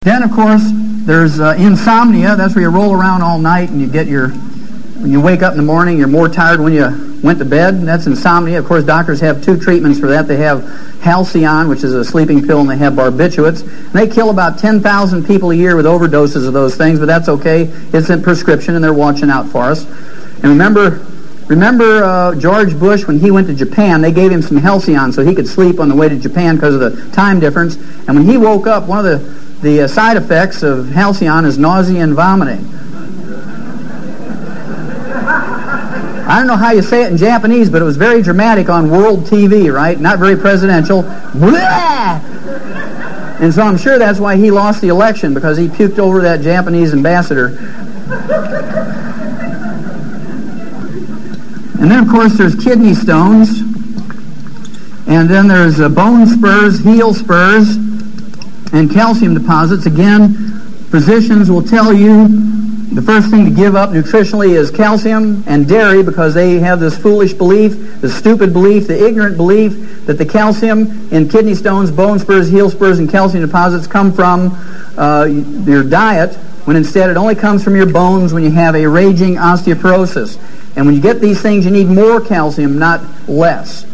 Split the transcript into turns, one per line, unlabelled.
Then, of course, there's insomnia. That's where you roll around all night and when you wake up in the morning, you're more tired when you went to bed. That's insomnia. Of course, doctors have two treatments for that. They have Halcion, which is a sleeping pill, and they have barbiturates. And they kill about 10,000 people a year with overdoses of those things, but that's okay. It's a prescription, and they're watching out for us. And remember George Bush, when he went to Japan, they gave him some Halcion so he could sleep on the way to Japan because of the time difference. And when he woke up, one of the side effects of Halcion is nausea and vomiting. I don't know how you say it in Japanese, but it was very dramatic on world TV, right? Not very presidential. Blah! And so I'm sure that's why he lost the election, because he puked over that Japanese ambassador. And then, of course, there's kidney stones. And then there's bone spurs, heel spurs, and calcium deposits. Again, physicians will tell you the first thing to give up nutritionally is calcium and dairy, because they have this foolish belief, the stupid belief, the ignorant belief that the calcium in kidney stones, bone spurs, heel spurs, and calcium deposits come from your diet, when instead it only comes from your bones when you have a raging osteoporosis. And when you get these things, you need more calcium, not less.